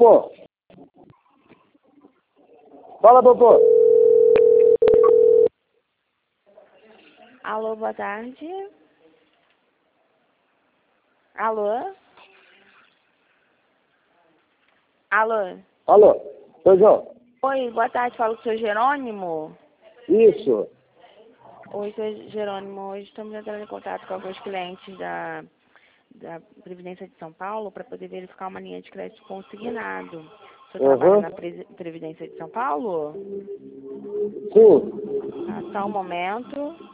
doutor. Fala, doutor. Alô, boa tarde. Alô? Alô? Alô, seu João. Oi, boa tarde, falo com o seu Jerônimo. Isso. Oi, seu Jerônimo, hoje estamos entrando em contato com alguns clientes da Previdência de São Paulo para poder verificar uma linha de crédito consignado. O senhor trabalha na Previdência de São Paulo? Sim. Tá, só um momento.